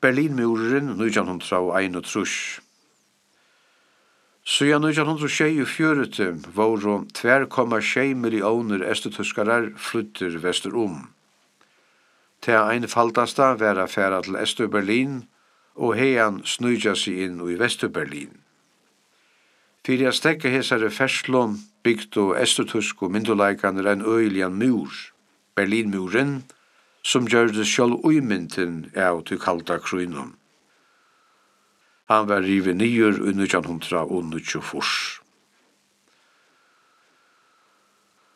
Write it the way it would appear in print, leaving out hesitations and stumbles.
Berlinmuren 1931. Siden 1924 voru 2,6 millioner estutyskarar flyttir vestur Det einfaldasta var a færa til Øst-Berlin og heian snøyja seg inn i Vest-Berlin. Fyrir a stekka hesare ferslom bygdu estutysk og mynduleikaner en øylian mur, Berlinmuren, som gjørde sjálv uimyntin av til kalda krynum. Han var rivet nyer i 1924.